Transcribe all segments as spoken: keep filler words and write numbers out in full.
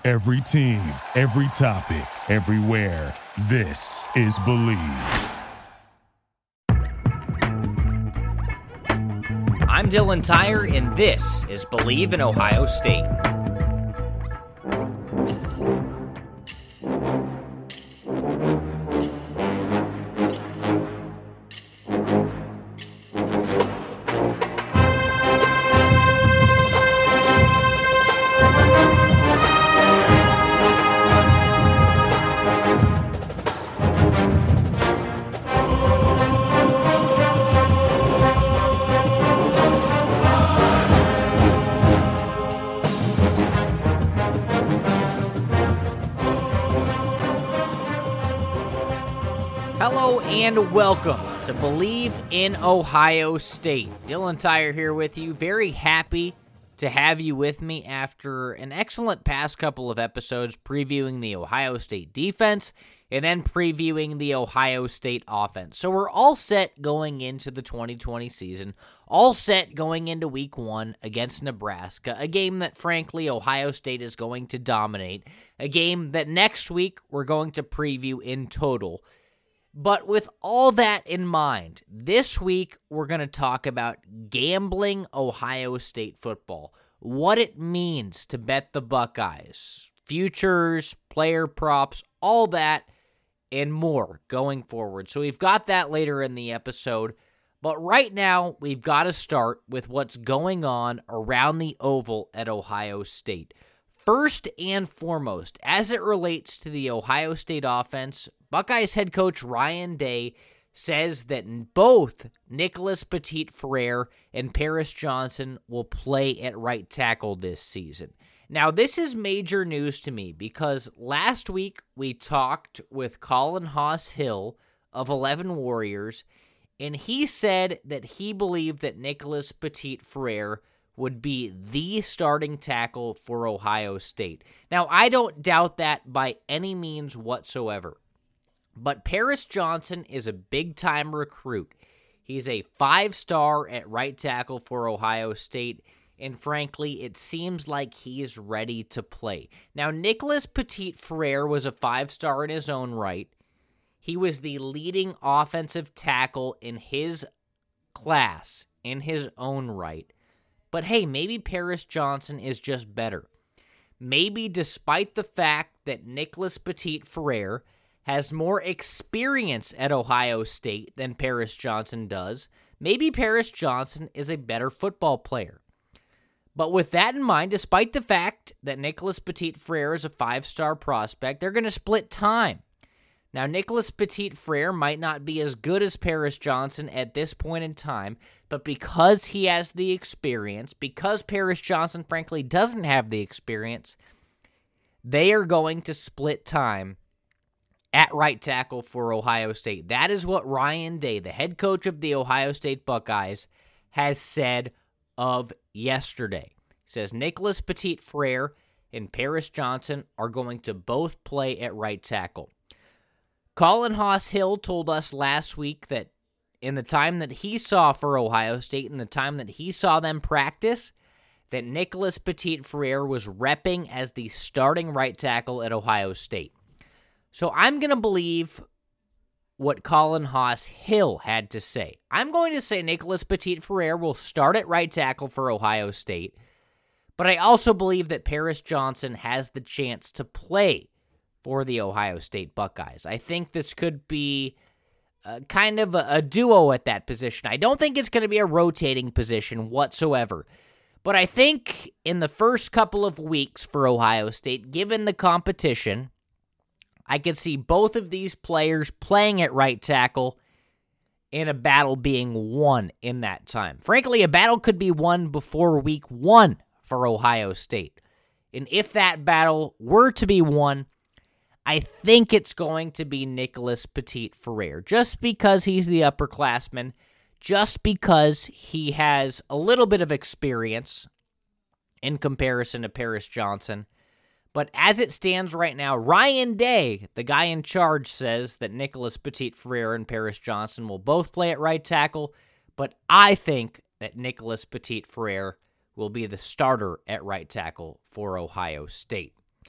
Every team, every topic, everywhere. This is Believe. I'm Dylan Tyre, and this is Believe in Ohio State. Hello and welcome to Believe in Ohio State. Dylan Tyre here with you. Very happy to have you with me after an excellent past couple of episodes previewing the Ohio State defense and then previewing the Ohio State offense. So we're all set going into the twenty twenty season, all set going into week one against Nebraska, a game that frankly Ohio State is going to dominate, a game that next week we're going to preview in total. But with all that in mind, this week we're going to talk about gambling Ohio State football, what it means to bet the Buckeyes, futures, player props, all that and more going forward. So we've got that later in the episode, but right now we've got to start with what's going on around the Oval at Ohio State. First and foremost, as it relates to the Ohio State offense, Buckeyes head coach Ryan Day says that both Nicholas Petit-Frere and Paris Johnson will play at right tackle this season. Now, this is major news to me because last week we talked with Colin Haas-Hill of eleven Warriors, and he said that he believed that Nicholas Petit-Frere would be the starting tackle for Ohio State. Now, I don't doubt that by any means whatsoever. But Paris Johnson is a big-time recruit. He's a five-star at right tackle for Ohio State, and frankly, it seems like he is ready to play. Now, Nicholas Petit-Frere was a five-star in his own right. He was the leading offensive tackle in his class, in his own right. But hey, maybe Paris Johnson is just better. Maybe despite the fact that Nicholas Petit-Frere has more experience at Ohio State than Paris Johnson does, maybe Paris Johnson is a better football player. But with that in mind, despite the fact that Nicholas Petit-Frere is a five-star prospect, they're going to split time. Now, Nicholas Petit-Frere might not be as good as Paris Johnson at this point in time, but because he has the experience, because Paris Johnson, frankly, doesn't have the experience, they are going to split time at right tackle for Ohio State. That is what Ryan Day, the head coach of the Ohio State Buckeyes, has said of yesterday. He says Nicholas Petit-Frere and Paris Johnson are going to both play at right tackle. Colin Haas-Hill told us last week that in the time that he saw for Ohio State, in the time that he saw them practice, that Nicholas Petit-Frere was repping as the starting right tackle at Ohio State. So I'm going to believe what Colin Haas-Hill had to say. I'm going to say Nicholas Petit-Frere will start at right tackle for Ohio State, but I also believe that Paris Johnson has the chance to play for the Ohio State Buckeyes. I think this could be uh, kind of a, a duo at that position. I don't think it's going to be a rotating position whatsoever. But I think in the first couple of weeks for Ohio State, given the competition, I could see both of these players playing at right tackle and a battle being won in that time. Frankly, a battle could be won before week one for Ohio State. And if that battle were to be won, I think it's going to be Nicholas Petit-Frere, just because he's the upperclassman, just because he has a little bit of experience in comparison to Paris Johnson. But as it stands right now, Ryan Day, the guy in charge, says that Nicholas Petit-Frere and Paris Johnson will both play at right tackle, but I think that Nicholas Petit-Frere will be the starter at right tackle for Ohio State.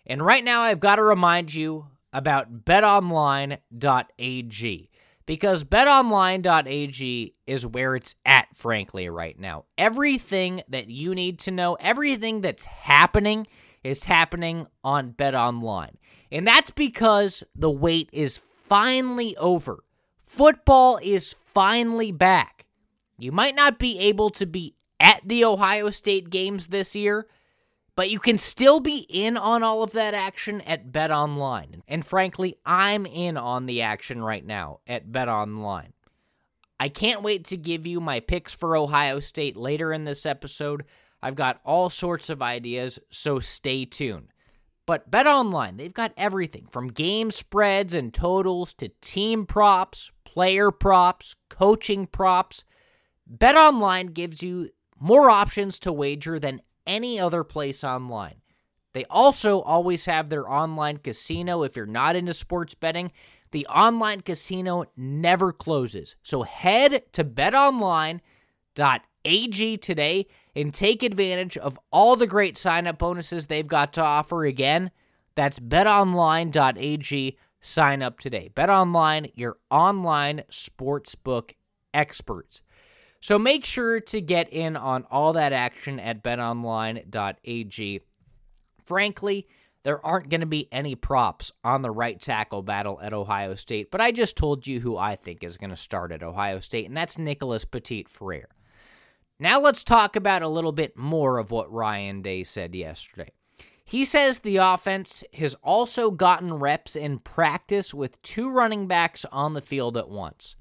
And right now, I've got to remind you about bet online dot a g, because bet online dot a g is where it's at, frankly, right now. Everything that you need to know, everything that's happening is happening on BetOnline. And that's because the wait is finally over. Football is finally back. You might not be able to be at the Ohio State games this year, but you can still be in on all of that action at BetOnline. And frankly, I'm in on the action right now at BetOnline. I can't wait to give you my picks for Ohio State later in this episode. I've got all sorts of ideas, so stay tuned. But BetOnline, they've got everything from game spreads and totals to team props, player props, coaching props. BetOnline gives you more options to wager than any other place online. They also always have their online casino. If you're not into sports betting, the online casino never closes. So head to bet online dot a g today and take advantage of all the great sign-up bonuses they've got to offer. Again, that's bet online dot a g. Sign up today. BetOnline, your online sportsbook experts. So make sure to get in on all that action at bet online dot a g. Frankly, there aren't going to be any props on the right tackle battle at Ohio State, but I just told you who I think is going to start at Ohio State, and that's Nicholas Petit-Frere. Now let's talk about a little bit more of what Ryan Day said yesterday. He says the offense has also gotten reps in practice with two running backs on the field at once.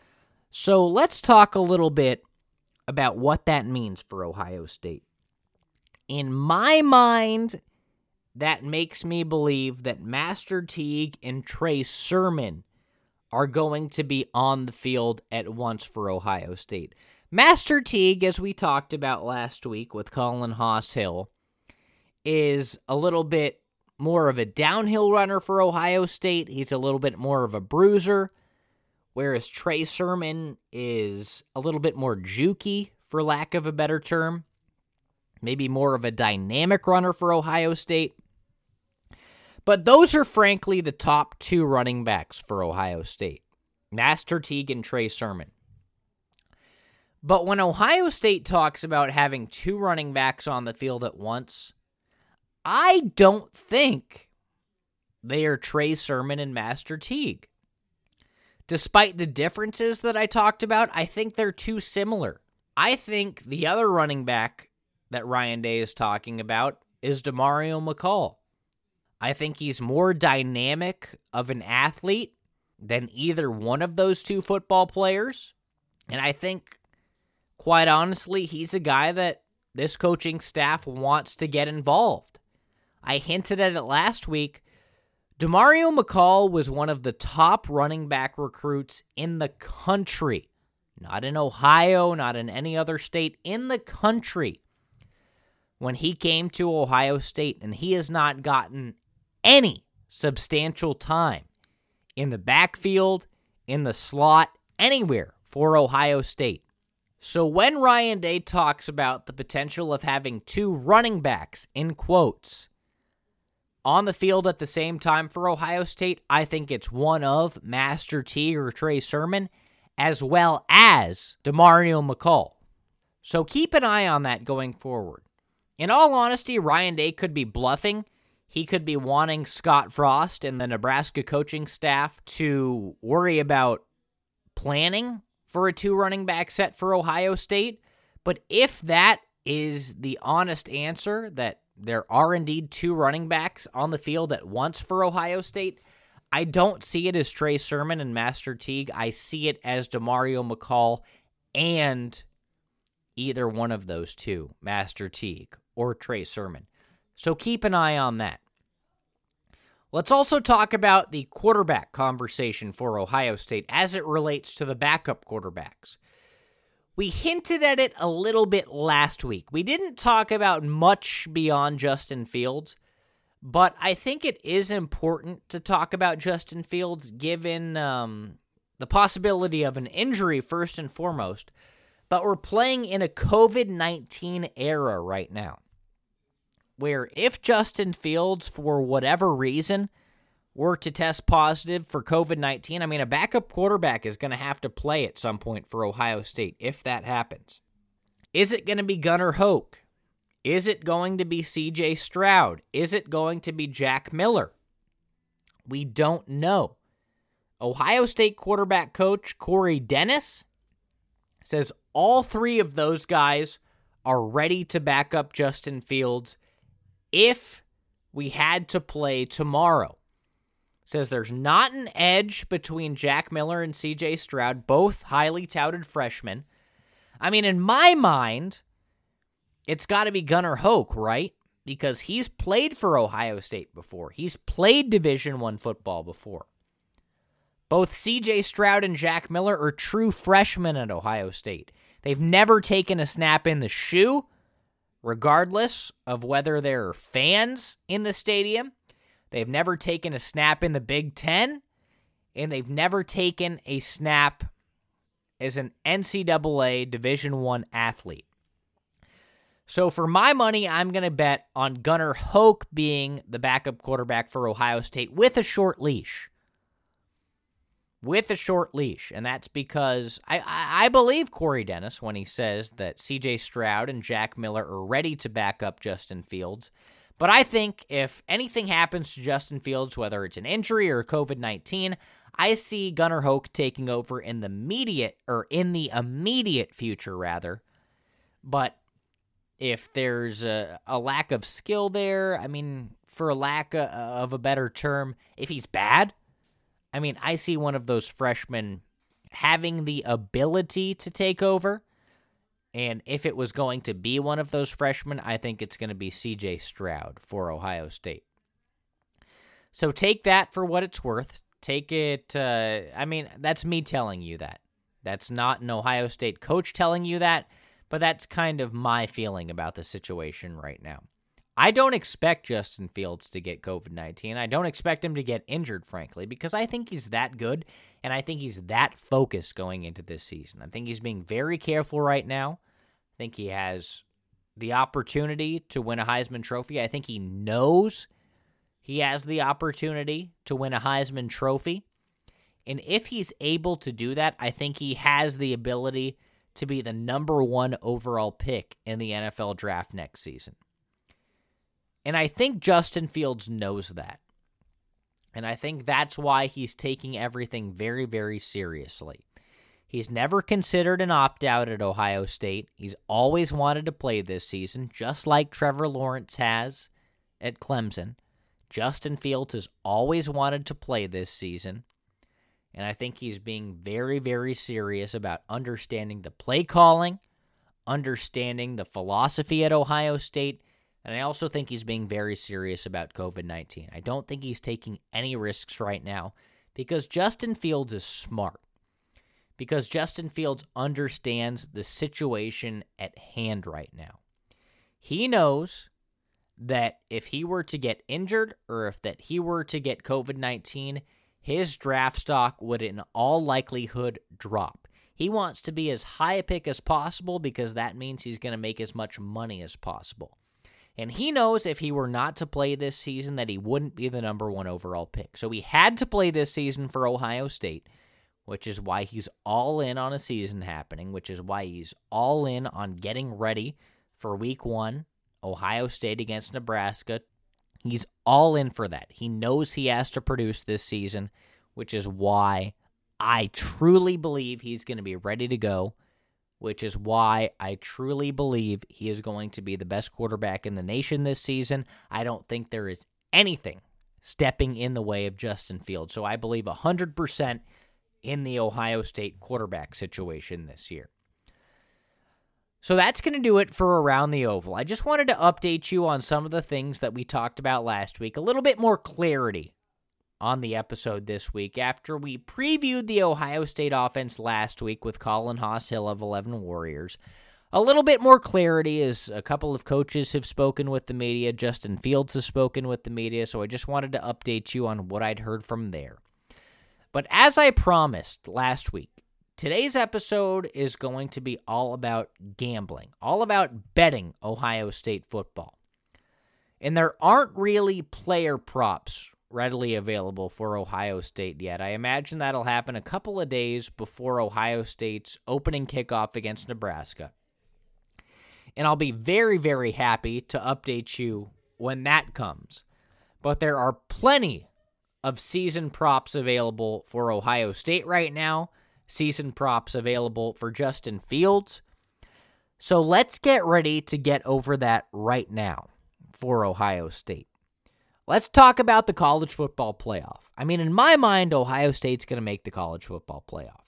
So let's talk a little bit about what that means for Ohio State. In my mind, that makes me believe that Master Teague and Trey Sermon are going to be on the field at once for Ohio State. Master Teague, as we talked about last week with Colin Haas-Hill, is a little bit more of a downhill runner for Ohio State. He's a little bit more of a bruiser, whereas Trey Sermon is a little bit more jukey, for lack of a better term. Maybe more of a dynamic runner for Ohio State. But those are frankly the top two running backs for Ohio State. Master Teague and Trey Sermon. But when Ohio State talks about having two running backs on the field at once, I don't think they are Trey Sermon and Master Teague. Despite the differences that I talked about, I think they're too similar. I think the other running back that Ryan Day is talking about is Demario McCall. I think he's more dynamic of an athlete than either one of those two football players. And I think, quite honestly, he's a guy that this coaching staff wants to get involved. I hinted at it last week. Demario McCall was one of the top running back recruits in the country. Not in Ohio, not in any other state, in the country. When he came to Ohio State, and he has not gotten any substantial time in the backfield, in the slot, anywhere for Ohio State. So when Ryan Day talks about the potential of having two running backs, in quotes, on the field at the same time for Ohio State, I think it's one of Master Teague or Trey Sermon, as well as Demario McCall. So keep an eye on that going forward. In all honesty, Ryan Day could be bluffing. He could be wanting Scott Frost and the Nebraska coaching staff to worry about planning for a two running back set for Ohio State. But if that is the honest answer, that there are indeed two running backs on the field at once for Ohio State, I don't see it as Trey Sermon and Master Teague. I see it as Demario McCall and either one of those two, Master Teague or Trey Sermon. So keep an eye on that. Let's also talk about the quarterback conversation for Ohio State as it relates to the backup quarterbacks. We hinted at it a little bit last week. We didn't talk about much beyond Justin Fields, but I think it is important to talk about Justin Fields given um, the possibility of an injury first and foremost, but we're playing in a covid nineteen era right now. where if Justin Fields, for whatever reason, were to test positive for covid nineteen, I mean, a backup quarterback is going to have to play at some point for Ohio State if that happens. Is it going to be Gunnar Hoak? Is it going to be C J Stroud? Is it going to be Jack Miller? We don't know. Ohio State quarterback coach Corey Dennis says all three of those guys are ready to back up Justin Fields if we had to play tomorrow. Says there's not an edge between Jack Miller and C J Stroud, both highly touted freshmen. I mean, in my mind, it's got to be Gunnar Hoak, right? Because he's played for Ohio State before. He's played Division I football before. Both C J Stroud and Jack Miller are true freshmen at Ohio State. They've never taken a snap in the shoe, regardless of whether there are fans in the stadium. They've never taken a snap in the Big Ten, and they've never taken a snap as an N C double A Division I athlete. So for my money, I'm going to bet on Gunnar Hoak being the backup quarterback for Ohio State with a short leash. With a short leash. And that's because I, I, I believe Corey Dennis when he says that C J Stroud and Jack Miller are ready to back up Justin Fields. But I think if anything happens to Justin Fields, whether it's an injury or covid nineteen, I see Gunnar Hoak taking over in the immediate, or in the immediate future, rather. But if there's a, a lack of skill there, I mean, for a lack of, of a better term, if he's bad, I mean, I see one of those freshmen having the ability to take over. And if it was going to be one of those freshmen, I think it's going to be C J Stroud for Ohio State. So take that for what it's worth. Take it, uh, I mean, that's me telling you that. That's not an Ohio State coach telling you that, but that's kind of my feeling about the situation right now. I don't expect Justin Fields to get covid nineteen. I don't expect him to get injured, frankly, because I think he's that good, and I think he's that focused going into this season. I think he's being very careful right now. I think he has the opportunity to win a Heisman Trophy. I think he knows he has the opportunity to win a Heisman Trophy. And if he's able to do that, I think he has the ability to be the number one overall pick in the N F L draft next season. And I think Justin Fields knows that. And I think that's why he's taking everything very, very seriously. He's never considered an opt-out at Ohio State. He's always wanted to play this season, just like Trevor Lawrence has at Clemson. Justin Fields has always wanted to play this season. And I think he's being very, very serious about understanding the play calling, understanding the philosophy at Ohio State, and I also think he's being very serious about covid nineteen. I don't think he's taking any risks right now because Justin Fields is smart. Because Justin Fields understands the situation at hand right now. He knows that if he were to get injured or if that he were to get covid nineteen, his draft stock would in all likelihood drop. He wants to be as high a pick as possible because that means he's going to make as much money as possible. And he knows if he were not to play this season that he wouldn't be the number one overall pick. So he had to play this season for Ohio State, which is why he's all in on a season happening, which is why he's all in on getting ready for week one, Ohio State against Nebraska. He's all in for that. He knows he has to produce this season, which is why I truly believe he's going to be ready to go, which is why I truly believe he is going to be the best quarterback in the nation this season. I don't think there is anything stepping in the way of Justin Fields. So I believe one hundred percent in the Ohio State quarterback situation this year. So that's going to do it for Around the Oval. I just wanted to update you on some of the things that we talked about last week. A little bit more clarity on the episode this week after we previewed the Ohio State offense last week with Colin Haas-Hill of eleven Warriors. A little bit more clarity as a couple of coaches have spoken with the media. Justin Fields has spoken with the media, so I just wanted to update you on what I'd heard from there. But as I promised last week, today's episode is going to be all about gambling, all about betting Ohio State football. And there aren't really player props readily available for Ohio State yet. I imagine that'll happen a couple of days before Ohio State's opening kickoff against Nebraska. And I'll be very, very happy to update you when that comes. But there are plenty of season props available for Ohio State right now, season props available for Justin Fields. So let's get ready to get over that right now for Ohio State. Let's talk about the college football playoff. I mean, in my mind, Ohio State's going to make the college football playoff.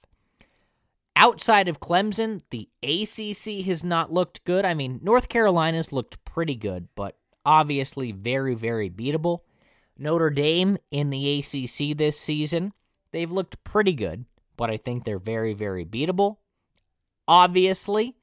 Outside of Clemson, the A C C has not looked good. I mean, North Carolina's looked pretty good, but obviously very, very beatable. Notre Dame in the A C C this season, they've looked pretty good, but I think they're very, very beatable. Obviously,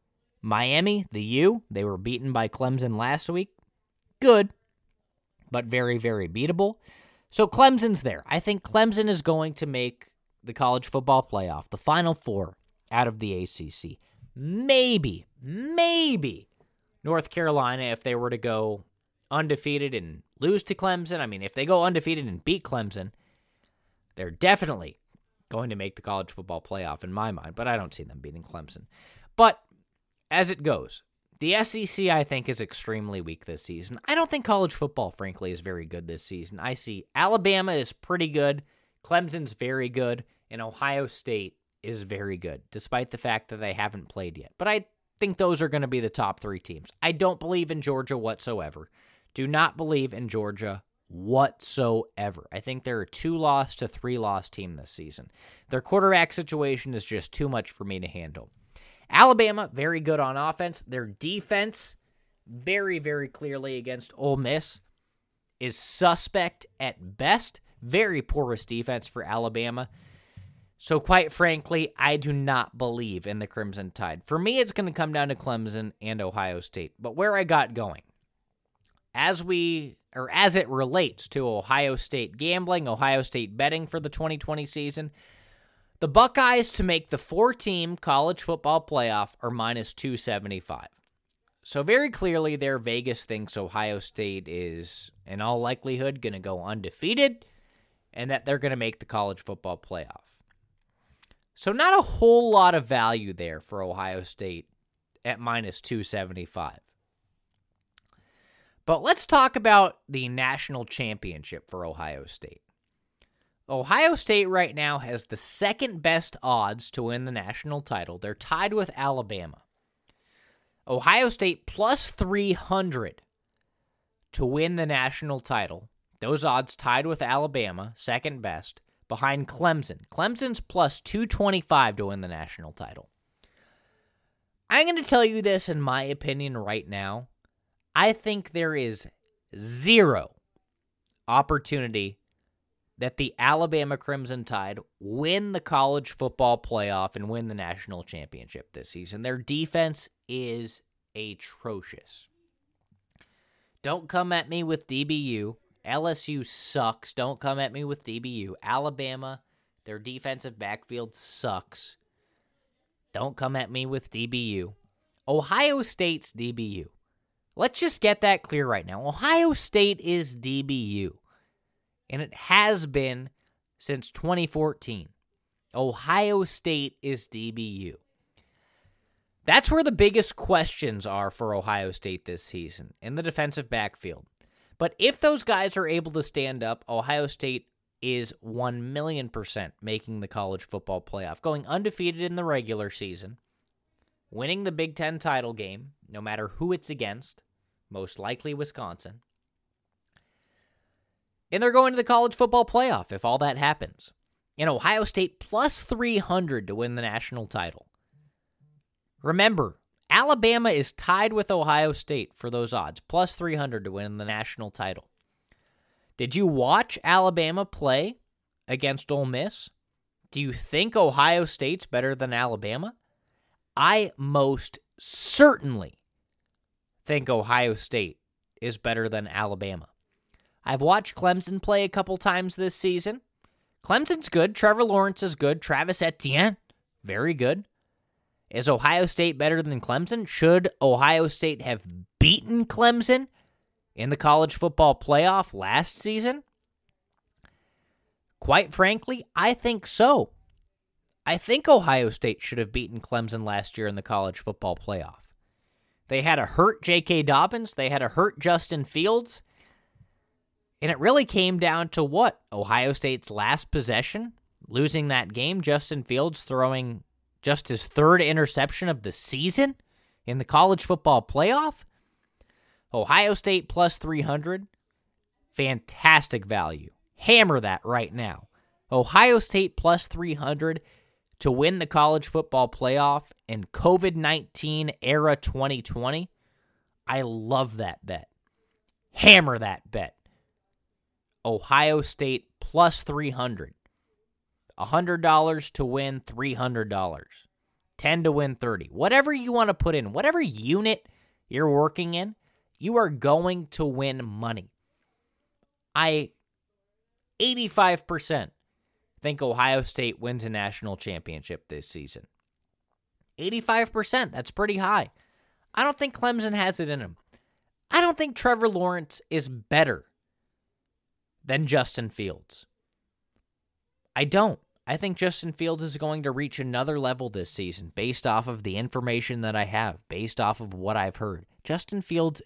Miami, the U, they were beaten by Clemson last week. Good, but very, very beatable. So Clemson's there. I think Clemson is going to make the college football playoff, the Final Four out of the A C C. Maybe, maybe North Carolina, if they were to go undefeated and lose to Clemson. I mean, if they go undefeated and beat Clemson, they're definitely going to make the college football playoff in my mind, but I don't see them beating Clemson. But as it goes, the S E C, I think, is extremely weak this season. I don't think college football, frankly, is very good this season. I see Alabama is pretty good, Clemson's very good, and Ohio State is very good, despite the fact that they haven't played yet. But I think those are going to be the top three teams. I don't believe in Georgia whatsoever. Do not believe in Georgia whatsoever. I think they're a two-loss to three-loss team this season. Their quarterback situation is just too much for me to handle. Alabama, very good on offense. Their defense, very, very clearly against Ole Miss, is suspect at best. Very porous defense for Alabama. So quite frankly, I do not believe in the Crimson Tide. For me, it's going to come down to Clemson and Ohio State. But where I got going, as we, or as it relates to Ohio State gambling, Ohio State betting for the twenty twenty season, the Buckeyes to make the four-team college football playoff are minus two seventy-five. So very clearly there, Vegas thinks Ohio State is, in all likelihood, going to go undefeated and that they're going to make the college football playoff. So not a whole lot of value there for Ohio State at minus two seventy-five. But let's talk about the national championship for Ohio State. Ohio State right now has the second best odds to win the national title. They're tied with Alabama. Ohio State plus three hundred to win the national title. Those odds tied with Alabama, second best, behind Clemson. Clemson's plus two twenty-five to win the national title. I'm going to tell you this in my opinion right now. I think there is zero opportunity that the Alabama Crimson Tide win the college football playoff and win the national championship this season. Their defense is atrocious. Don't come at me with D B U. L S U sucks. Don't come at me with D B U. Alabama, their defensive backfield sucks. Don't come at me with D B U. Ohio State's D B U. Let's just get that clear right now. Ohio State is D B U, and it has been since twenty fourteen. Ohio State is D B U. That's where the biggest questions are for Ohio State this season, in the defensive backfield. But if those guys are able to stand up, Ohio State is one million percent making the college football playoff, going undefeated in the regular season, winning the Big Ten title game, no matter who it's against, most likely Wisconsin. And they're going to the college football playoff if all that happens. And Ohio State plus three hundred to win the national title. Remember, Alabama is tied with Ohio State for those odds, plus three hundred to win the national title. Did you watch Alabama play against Ole Miss? Do you think Ohio State's better than Alabama? I most certainly think Ohio State is better than Alabama. I've watched Clemson play a couple times this season. Clemson's good. Trevor Lawrence is good. Travis Etienne, very good. Is Ohio State better than Clemson? Should Ohio State have beaten Clemson in the college football playoff last season? Quite frankly, I think so. I think Ohio State should have beaten Clemson last year in the college football playoff. They had a hurt J K. Dobbins. They had a hurt Justin Fields. And it really came down to what? Ohio State's last possession, losing that game, Justin Fields throwing just his third interception of the season in the college football playoff. Ohio State plus three hundred, fantastic value. Hammer that right now. Ohio State plus three hundred to win the college football playoff in covid nineteen era twenty twenty. I love that bet. Hammer that bet. Ohio State plus three hundred. one hundred dollars to win three hundred dollars. ten to win thirty. Whatever you want to put in, whatever unit you're working in, you are going to win money. I eighty-five percent think Ohio State wins a national championship this season. eighty-five percent, that's pretty high. I don't think Clemson has it in him. I don't think Trevor Lawrence is better than Justin Fields. I don't. I think Justin Fields is going to reach another level this season based off of the information that I have, based off of what I've heard. Justin Fields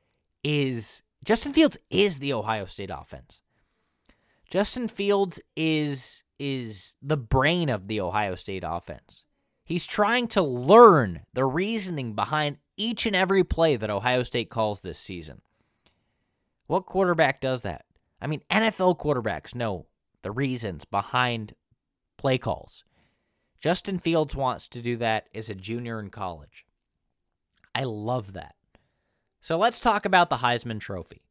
is Justin Fields is the Ohio State offense. Justin Fields is is the brain of the Ohio State offense. He's trying to learn the reasoning behind each and every play that Ohio State calls this season. What quarterback does that? I mean, N F L quarterbacks know the reasons behind play calls. Justin Fields wants to do that as a junior in college. I love that. So let's talk about the Heisman Trophy.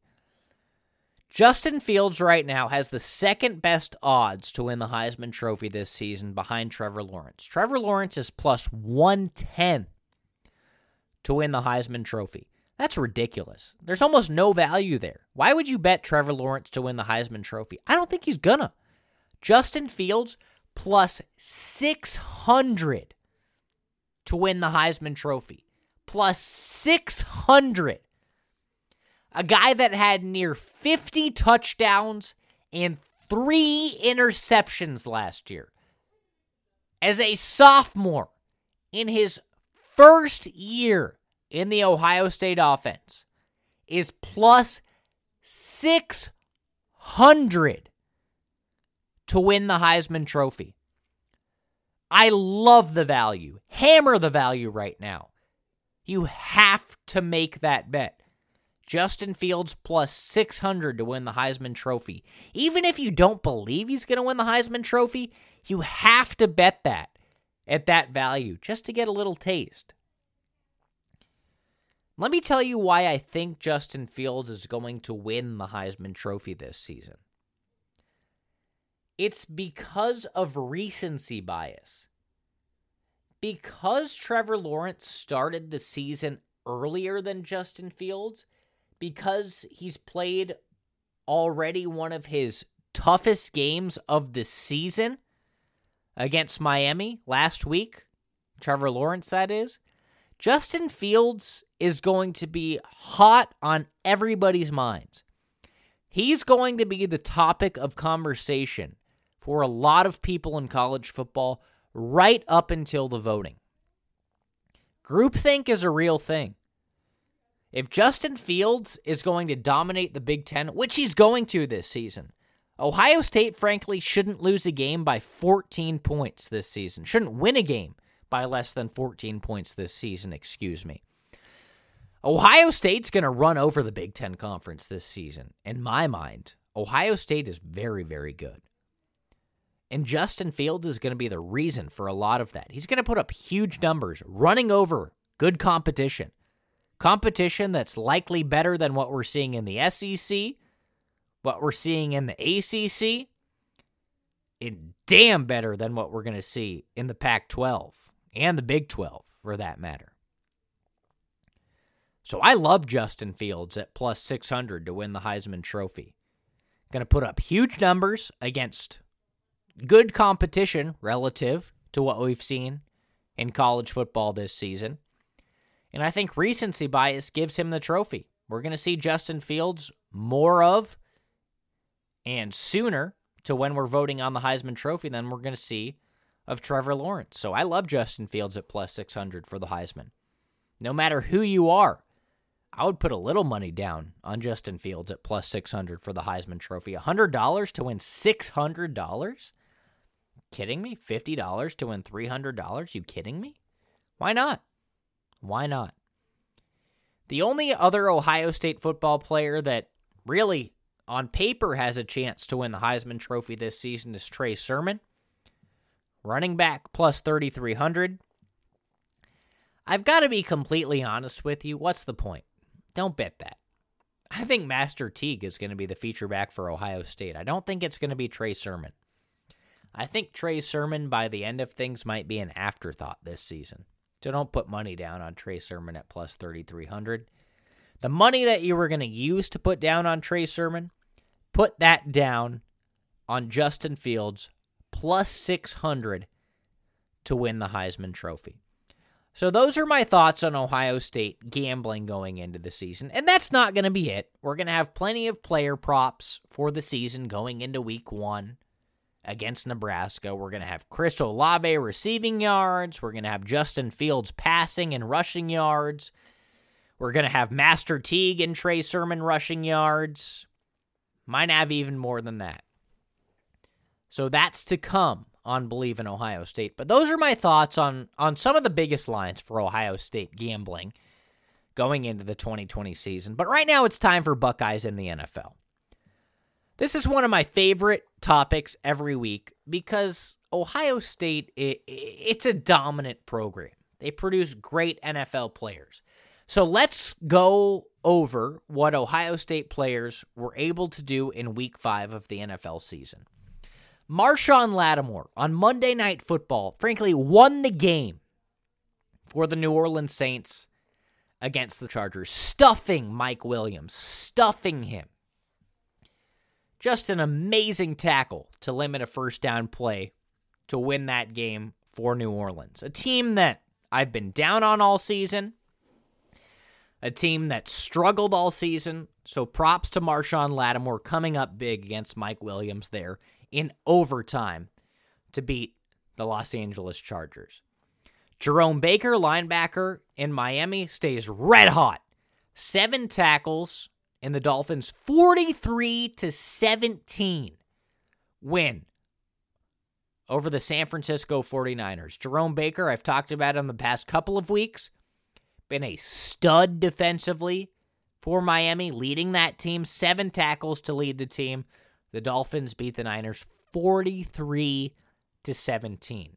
Justin Fields right now has the second best odds to win the Heisman Trophy this season behind Trevor Lawrence. Trevor Lawrence is plus one ten to win the Heisman Trophy. That's ridiculous. There's almost no value there. Why would you bet Trevor Lawrence to win the Heisman Trophy? I don't think he's gonna. Justin Fields plus six hundred to win the Heisman Trophy. Plus six hundred. A guy that had near fifty touchdowns and three interceptions last year. As a sophomore in his first year in the Ohio State offense is plus six hundred to win the Heisman Trophy. I love the value. Hammer the value right now. You have to make that bet. Justin Fields plus six hundred to win the Heisman Trophy. Even if you don't believe he's going to win the Heisman Trophy, you have to bet that at that value just to get a little taste. Let me tell you why I think Justin Fields is going to win the Heisman Trophy this season. It's because of recency bias. Because Trevor Lawrence started the season earlier than Justin Fields, because he's played already one of his toughest games of the season against Miami last week, Trevor Lawrence, that is, Justin Fields is going to be hot on everybody's minds. He's going to be the topic of conversation for a lot of people in college football right up until the voting. Groupthink is a real thing. If Justin Fields is going to dominate the Big Ten, which he's going to this season, Ohio State, frankly, shouldn't lose a game by fourteen points this season. Shouldn't win a game by less than fourteen points this season, excuse me. Ohio State's going to run over the Big Ten Conference this season. In my mind, Ohio State is very, very good. And Justin Fields is going to be the reason for a lot of that. He's going to put up huge numbers, running over good competition. Competition that's likely better than what we're seeing in the S E C, what we're seeing in the A C C, and damn better than what we're going to see in the Pac twelve and the Big twelve, for that matter. So I love Justin Fields at plus six hundred to win the Heisman Trophy. Going to put up huge numbers against good competition relative to what we've seen in college football this season. And I think recency bias gives him the trophy. we're going to see Justin Fields more of and sooner to when we're voting on the Heisman Trophy than we're going to see of Trevor Lawrence. So I love Justin Fields at plus six hundred for the Heisman. No matter who you are, I would put a little money down on Justin Fields at plus six hundred for the Heisman Trophy. one hundred dollars to win six hundred dollars? Kidding me? fifty dollars to win three hundred dollars? You kidding me? Why not? Why not? The only other Ohio State football player that really, on paper, has a chance to win the Heisman Trophy this season is Trey Sermon. Running back plus thirty-three hundred. I've got to be completely honest with you. What's the point? Don't bet that. I think Master Teague is going to be the feature back for Ohio State. I don't think it's going to be Trey Sermon. I think Trey Sermon, by the end of things, might be an afterthought this season. So don't put money down on Trey Sermon at plus thirty-three hundred. The money that you were going to use to put down on Trey Sermon, put that down on Justin Fields plus six hundred to win the Heisman Trophy. So those are my thoughts on Ohio State gambling going into the season. And that's not going to be it. We're going to have plenty of player props for the season going into week one against Nebraska. We're going to have Chris Olave receiving yards. We're going to have Justin Fields passing and rushing yards. We're going to have Master Teague and Trey Sermon rushing yards. Might have even more than that. So that's to come on Believe in Ohio State. But those are my thoughts on, on some of the biggest lines for Ohio State gambling going into the twenty twenty season. But right now it's time for Buckeyes in the N F L. This is one of my favorite topics every week because Ohio State, it, it's a dominant program. They produce great N F L players. So let's go over what Ohio State players were able to do in week five of the N F L season. Marshawn Lattimore on Monday Night Football, frankly, won the game for the New Orleans Saints against the Chargers, stuffing Mike Williams, stuffing him. Just an amazing tackle to limit a first down play to win that game for New Orleans. A team that I've been down on all season, a team that struggled all season, so props to Marshawn Lattimore coming up big against Mike Williams there in overtime to beat the Los Angeles Chargers. Jerome Baker, linebacker in Miami, stays red hot. Seven tackles in the Dolphins' forty-three to seventeen win over the San Francisco forty-niners. Jerome Baker, I've talked about him the past couple of weeks, been a stud defensively for Miami, leading that team. Seven tackles to lead the team. The Dolphins beat the Niners forty-three to seventeen.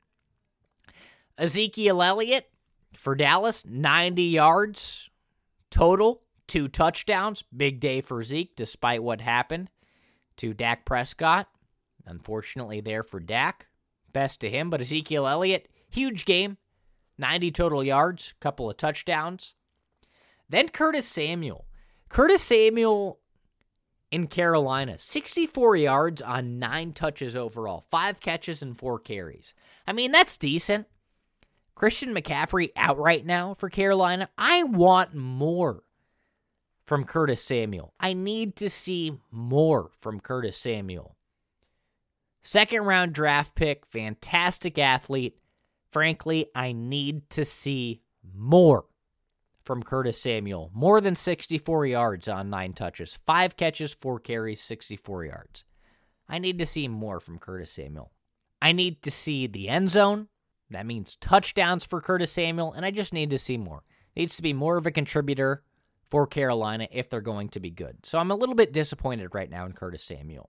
Ezekiel Elliott for Dallas, ninety yards total, two touchdowns. Big day for Zeke, despite what happened to Dak Prescott. Unfortunately there for Dak. Best to him, but Ezekiel Elliott, huge game. ninety total yards, couple of touchdowns. Then Curtis Samuel. Curtis Samuel in Carolina, sixty-four yards on nine touches overall, five catches and four carries. I mean, that's decent. Christian McCaffrey out right now for Carolina. I want more from Curtis Samuel. I need to see more from Curtis Samuel. Second round draft pick, fantastic athlete. Frankly, I need to see more from Curtis Samuel. More than sixty-four yards on nine touches. Five catches, four carries, sixty-four yards. I need to see more from Curtis Samuel. I need to see the end zone. That means touchdowns for Curtis Samuel, and I just need to see more. Needs to be more of a contributor for Carolina if they're going to be good. So I'm a little bit disappointed right now in Curtis Samuel.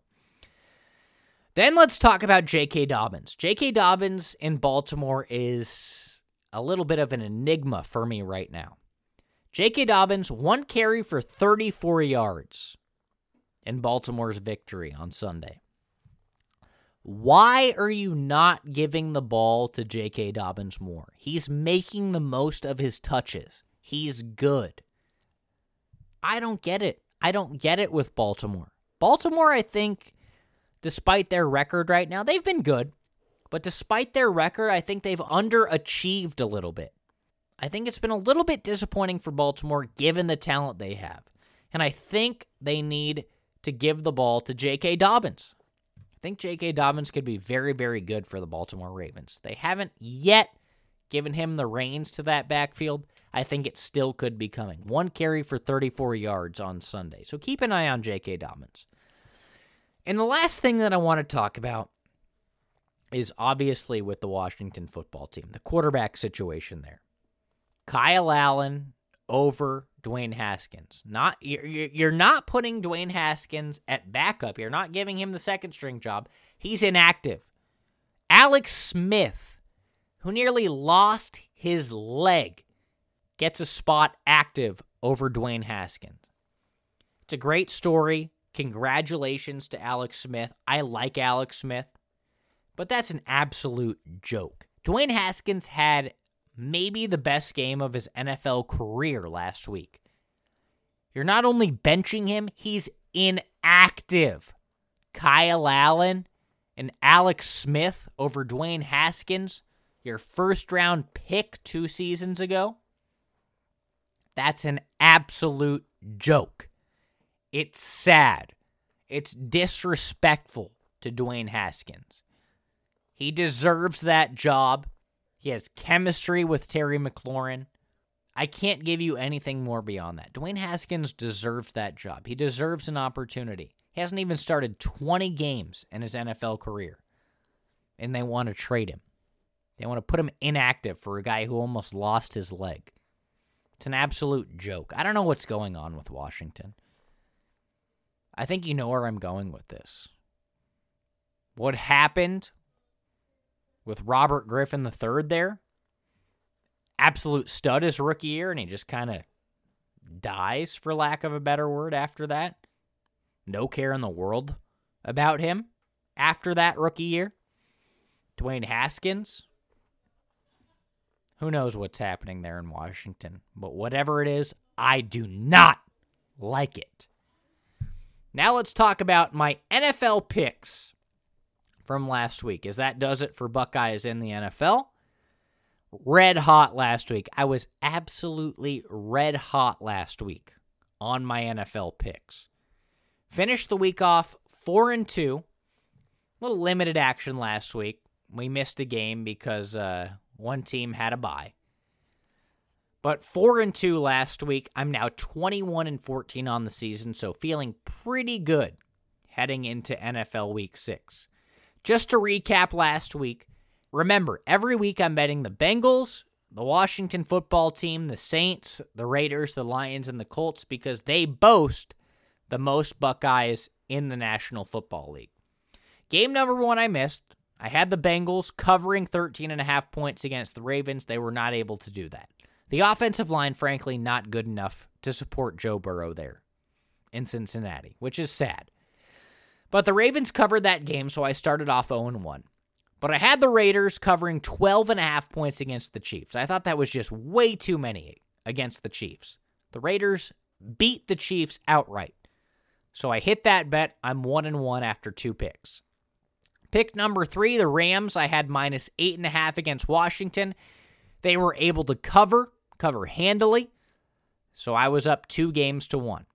Then let's talk about J K. Dobbins. J K. Dobbins in Baltimore is a little bit of an enigma for me right now. J K. Dobbins, one carry for thirty-four yards in Baltimore's victory on Sunday. Why are you not giving the ball to J K. Dobbins more? He's making the most of his touches. He's good. I don't get it. I don't get it with Baltimore. Baltimore, I think, despite their record right now, they've been good. But despite their record, I think they've underachieved a little bit. I think it's been a little bit disappointing for Baltimore given the talent they have. And I think they need to give the ball to J K. Dobbins. I think J K. Dobbins could be very, very good for the Baltimore Ravens. They haven't yet given him the reins to that backfield. I think it still could be coming. One carry for thirty-four yards on Sunday. So keep an eye on J K. Dobbins. And the last thing that I want to talk about is obviously with the Washington football team, the quarterback situation there. Kyle Allen over Dwayne Haskins. Not you're, you're not putting Dwayne Haskins at backup. You're not giving him the second string job. He's inactive. Alex Smith, who nearly lost his leg, gets a spot active over Dwayne Haskins. It's a great story. Congratulations to Alex Smith. I like Alex Smith, but that's an absolute joke. Dwayne Haskins had maybe the best game of his N F L career last week. You're not only benching him, he's inactive. Kyle Allen and Alex Smith over Dwayne Haskins, your first-round pick two seasons ago. That's an absolute joke. It's sad. It's disrespectful to Dwayne Haskins. He deserves that job. He has chemistry with Terry McLaurin. I can't give you anything more beyond that. Dwayne Haskins deserves that job. He deserves an opportunity. He hasn't even started twenty games in his N F L career, and they want to trade him. They want to put him inactive for a guy who almost lost his leg. It's an absolute joke. I don't know what's going on with Washington. I think you know where I'm going with this. What happened with Robert Griffin the third there? Absolute stud his rookie year, and he just kind of dies, for lack of a better word, after that. No care in the world about him after that rookie year. Dwayne Haskins, who knows what's happening there in Washington. But whatever it is, I do not like it. Now let's talk about my N F L picks from last week, as that does it for Buckeyes in the N F L. Red hot last week. I was absolutely red hot last week on my N F L picks. Finished the week off four and two. A little limited action last week. We missed a game because uh, one team had a bye. But four and two last week. I'm now twenty-one and fourteen on the season, so feeling pretty good heading into N F L Week six. Just to recap last week, remember, every week I'm betting the Bengals, the Washington football team, the Saints, the Raiders, the Lions, and the Colts because they boast the most Buckeyes in the National Football League. Game number one I missed. I had the Bengals covering thirteen and a half points against the Ravens. They were not able to do that. The offensive line, frankly, not good enough to support Joe Burrow there in Cincinnati, which is sad. But the Ravens covered that game, so I started off oh and one. But I had the Raiders covering twelve and a half points against the Chiefs. I thought that was just way too many against the Chiefs. The Raiders beat the Chiefs outright. So I hit that bet. I'm one and one after two picks. Pick number three, the Rams. I had minus eight and a half against Washington. They were able to cover, cover handily. So I was up two games to one.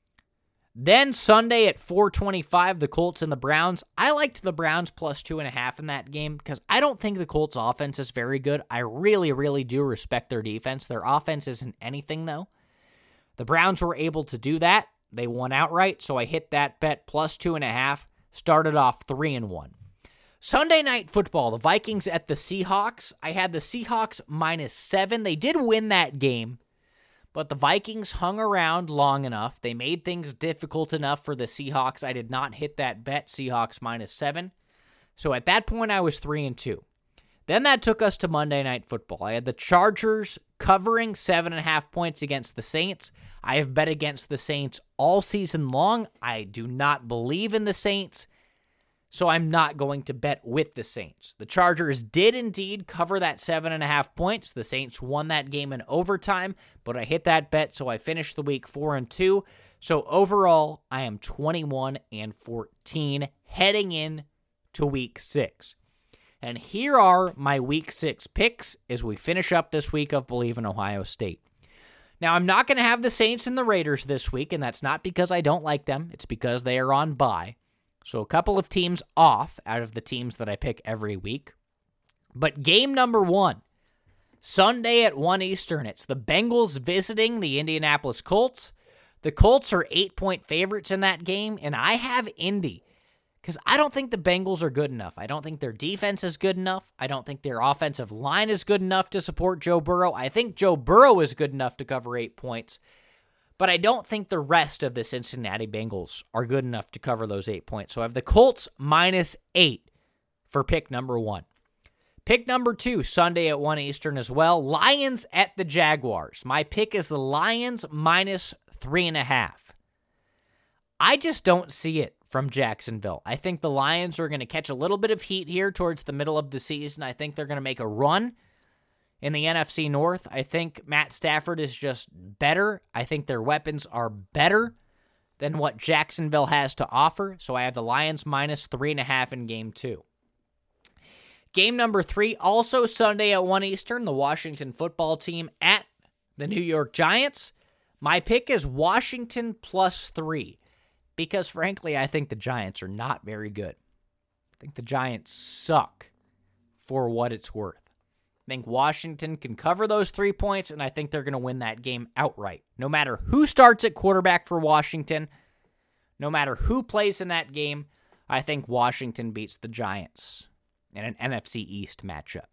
Then Sunday at four twenty-five, the Colts and the Browns. I liked the Browns plus two and a half in that game because I don't think the Colts offense is very good. I really, really do respect their defense. Their offense isn't anything, though. The Browns were able to do that. They won outright, so I hit that bet plus two and a half. Started off three and one. Sunday Night Football, the Vikings at the Seahawks. I had the Seahawks minus seven. They did win that game, but the Vikings hung around long enough. They made things difficult enough for the Seahawks. I did not hit that bet, Seahawks minus seven. So at that point, I was three and two. Then that took us to Monday Night Football. I had the Chargers covering seven and a half points against the Saints. I have bet against the Saints all season long. I do not believe in the Saints, so I'm not going to bet with the Saints. The Chargers did indeed cover that seven and a half points. The Saints won that game in overtime, but I hit that bet, so I finished the week four and two. So overall, I am twenty-one and fourteen heading in to week six. And here are my week six picks as we finish up this week of Believe in Ohio State. Now, I'm not going to have the Saints and the Raiders this week, and that's not because I don't like them. It's because they are on bye. So a couple of teams off out of the teams that I pick every week. But game number one, Sunday at one Eastern, it's the Bengals visiting the Indianapolis Colts. The Colts are eight-point favorites in that game, and I have Indy because I don't think the Bengals are good enough. I don't think their defense is good enough. I don't think their offensive line is good enough to support Joe Burrow. I think Joe Burrow is good enough to cover eight points, but I don't think the rest of the Cincinnati Bengals are good enough to cover those eight points. So I have the Colts minus eight for pick number one. Pick number two, Sunday at one Eastern as well, Lions at the Jaguars. My pick is the Lions minus three and a half. I just don't see it from Jacksonville. I think the Lions are going to catch a little bit of heat here towards the middle of the season. I think they're going to make a run in the N F C North. I think Matt Stafford is just better. I think their weapons are better than what Jacksonville has to offer. So I have the Lions minus three and a half in game two. Game number three, also Sunday at one Eastern, the Washington football team at the New York Giants. My pick is Washington plus three because, frankly, I think the Giants are not very good. I think the Giants suck for what it's worth. I think Washington can cover those three points, and I think they're going to win that game outright. No matter who starts at quarterback for Washington, no matter who plays in that game, I think Washington beats the Giants in an N F C East matchup.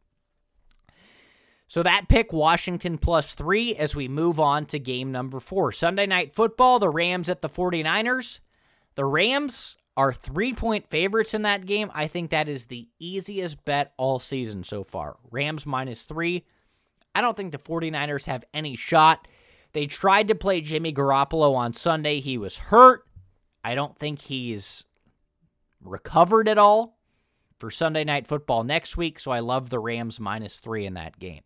So that pick, Washington plus three, as we move on to game number four. Sunday Night Football, the Rams at the 49ers. The Rams are three-point favorites in that game. I think that is the easiest bet all season so far. Rams minus three. I don't think the 49ers have any shot. They tried to play Jimmy Garoppolo on Sunday. He was hurt. I don't think he's recovered at all for Sunday Night Football next week, so I love the Rams minus three in that game.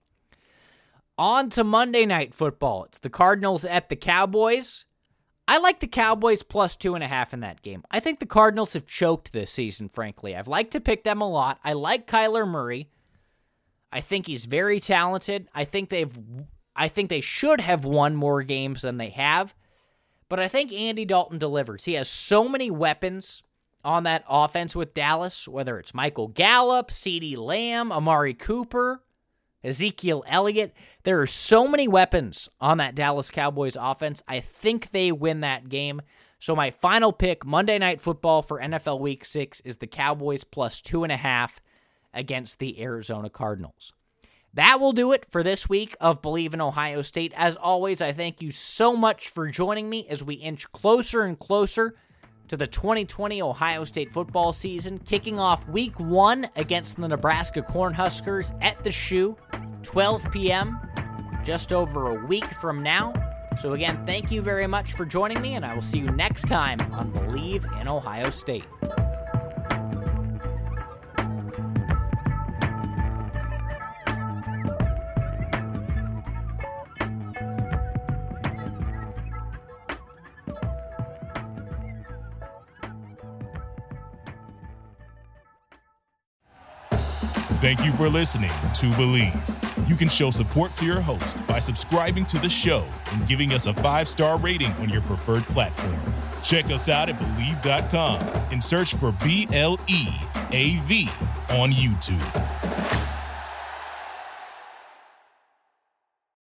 On to Monday Night Football. It's the Cardinals at the Cowboys. I like the Cowboys plus two and a half in that game. I think the Cardinals have choked this season, frankly. I've liked to pick them a lot. I like Kyler Murray. I think he's very talented. I think they've, I think they should have won more games than they have, but I think Andy Dalton delivers. He has so many weapons on that offense with Dallas, whether it's Michael Gallup, CeeDee Lamb, Amari Cooper, Ezekiel Elliott. There are so many weapons on that Dallas Cowboys offense. I think they win that game. So my final pick, Monday Night Football for N F L Week six, is the Cowboys plus two and a half against the Arizona Cardinals. That will do it for this week of Believe in Ohio State. As always, I thank you so much for joining me as we inch closer and closer to the twenty twenty Ohio State football season, kicking off week one against the Nebraska Cornhuskers at the Shoe, twelve p.m., just over a week from now. So again, thank you very much for joining me, and I will see you next time on Believe in Ohio State. Thank you for listening to Believe. You can show support to your host by subscribing to the show and giving us a five-star rating on your preferred platform. Check us out at Believe dot com and search for B L E A V on YouTube.